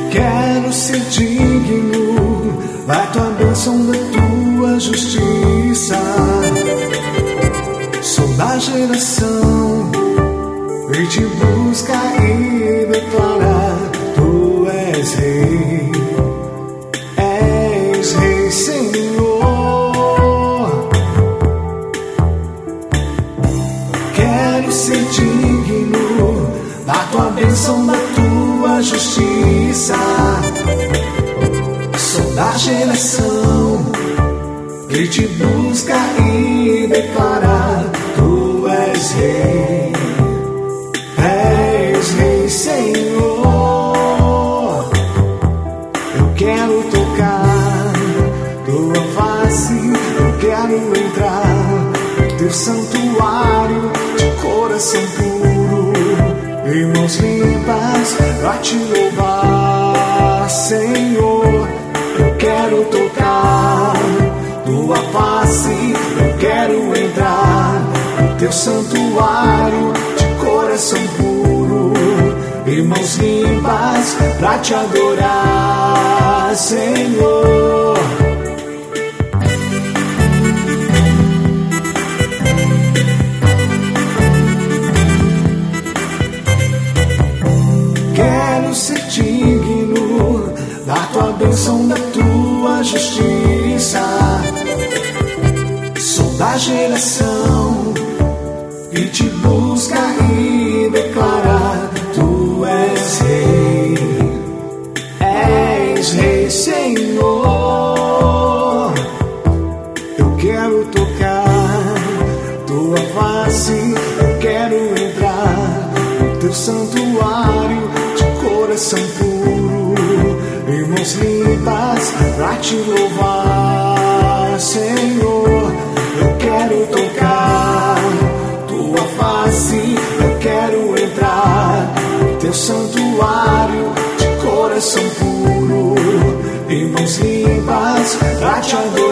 Quero ser digno da tua bênção, da tua justiça. Sou da geração que te busca e declara: tu és rei, Senhor. Quero ser digno da tua bênção, da tua justiça. Sou da geração que te busca e declara: tu és rei, Senhor. Eu quero tocar tua face, eu quero entrar no teu santuário de coração puro e mãos limpas pra te louvar, Senhor. Eu quero tocar tua face, eu quero entrar no teu santuário de coração puro e mãos limpas pra te adorar, Senhor. Quero ser digno da tua bênção, da tua justiça. Sou da geração que te busca e declara: tu és rei, Senhor. Eu quero tocar tua face, eu quero entrar no teu santuário de coração puro e mãos limpas pra te louvar, Senhor. Eu quero tocar tua face, eu quero entrar no teu santuário de coração puro e mãos limpas pra te adorar.